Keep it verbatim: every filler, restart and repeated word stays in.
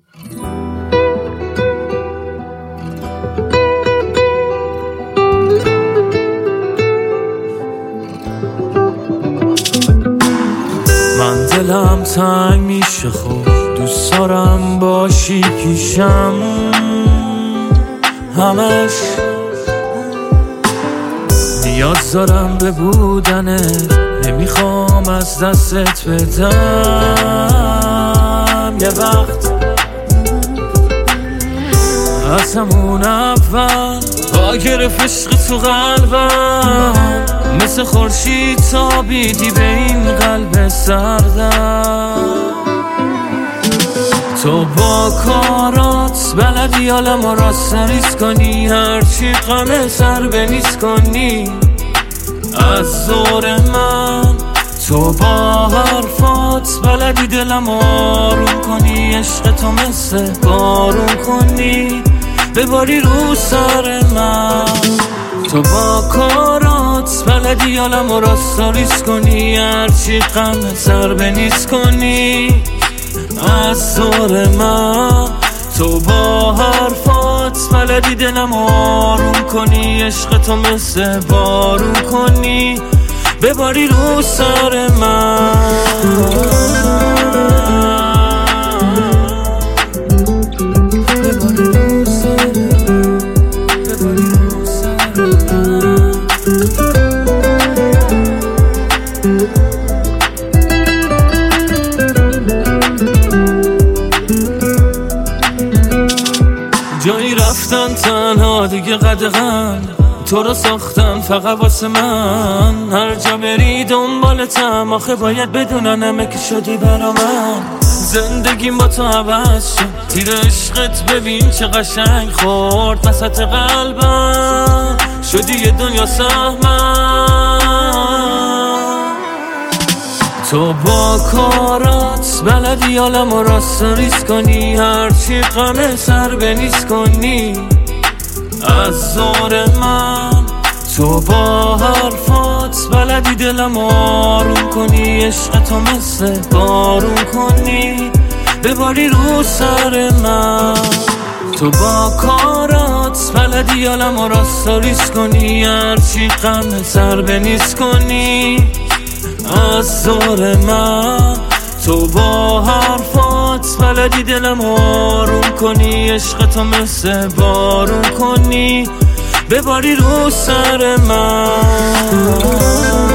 من دلم تنگ میشه خوب دوست دارم باشی پیشم همش نیاز دارم به بودنه نمیخوام از دستت بدم یه وقت از همون اول با گرفت عشق تو قلبم مثل خورشید تابیدی به این قلب سردم تو با کارات بلدی حالمو راست ریز کنی هرچی غم سر بنیز کنی از زور من تو با حرفات بلدی دلم آروم کنی عشق تو مثل بارون کنی بباری رو سر من تو با کارات بلدی حالمو راست ریز کنی هرچی غم سر بنیز کنی از زور من تو با حرفات بلدی دلم آروم کنی عشق تو مثل بارون کنی بباری رو سر من جایی رفتن تنها دیگه قدغن تو رو ساختن فقط واسه من هر جا بری دنبالتم آخه باید بدونن همه که شدی برا من زندگیم با تو عوض شد تیر عشقت ببین چه قشنگ خورد وسط قلبم شدی یه دنیا سهمم تو با کارات بلدی حالمو راست ریز کنی هرچی غم سر بنیز کنی از زور من تو با حرفات بلدی دلم آروم کنی عشق تو مثل بارون کنی بباری رو سر من تو با کارات بلدی حالمو راست ریز کنی هرچی غم سر بنیز کنی از زور من تو با حرفات بلدی دلم آروم کنی عشق تو مثل بارون کنی بباری رو سر من